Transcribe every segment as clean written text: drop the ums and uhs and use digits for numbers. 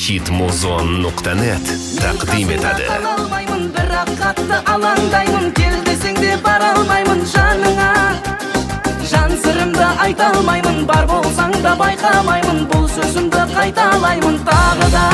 hitmuzon.net taqdim etadi. Almayman, biroq qattiq alangdayman, kel desang de bara olmayman janыңа. Жан сырымды айта алмаймын, бар болсаң да байқамаймын, бұл сөзімді қайталаймын тағы да.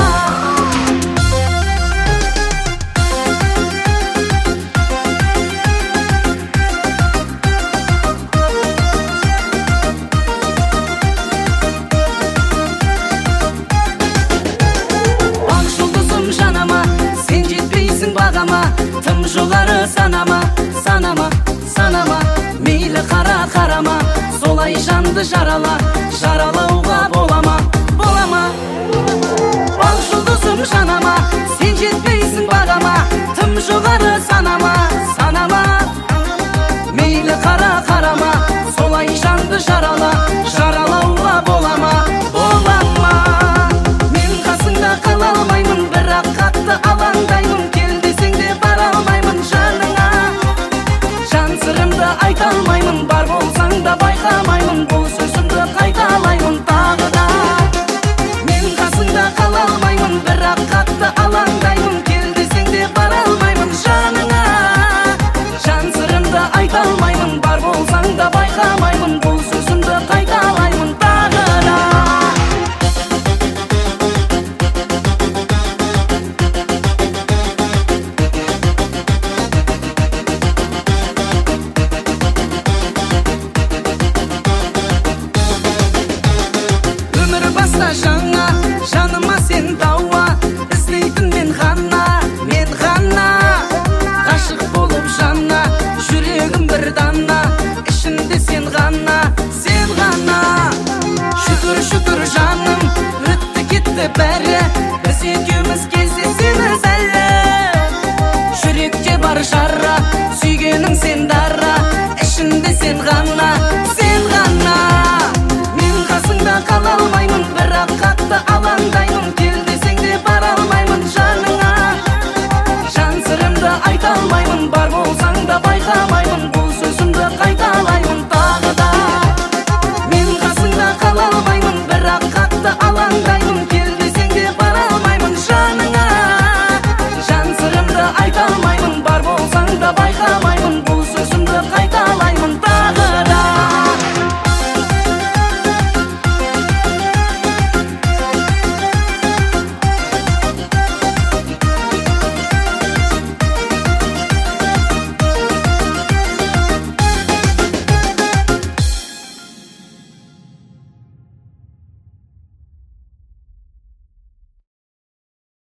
Ақ жұлдызым жанама, сен жетпейсің бағама, тым жоғары санама, санама, санама. Мейлі қара қарама, солай жанды жарала, жаралауға болама, болама. Ақ жұлдызым жанама, сен жетпейсің бағама, тым жоғары санама, санама. Мейлі қара қарама, солай жанды жарала, жаралауға болама, болама. Мен қасыңда қала алмаймын, бірақ қатты алаңдаймын, кел десең де бара алмаймын жаныңа. Жан сырымды айта алмаймын, бар болсаң да байқамаймын, бұл сөзімді қайталаймын тағы да. Мен қасыңда қала алмаймын, бірақ қатты алаңдаймын, кел десең де бара алмаймын жаныңа. Жан сырымды айта алмаймын, бар болсаң да байқамаймын, бұл сөзімді қайталаймын тағы да. Жаңа жаныма сен дауа, іздейтін мен ғана ғашық болып жанна, жүрегім бір дана, ішінде сен ғана. Шүкір шүкір жаным, өтті кетті бәрі, біз екеуміз кездесеміз әлі. Жүректе бар жара, сүйгенің сен дара, ішінде сен ғана.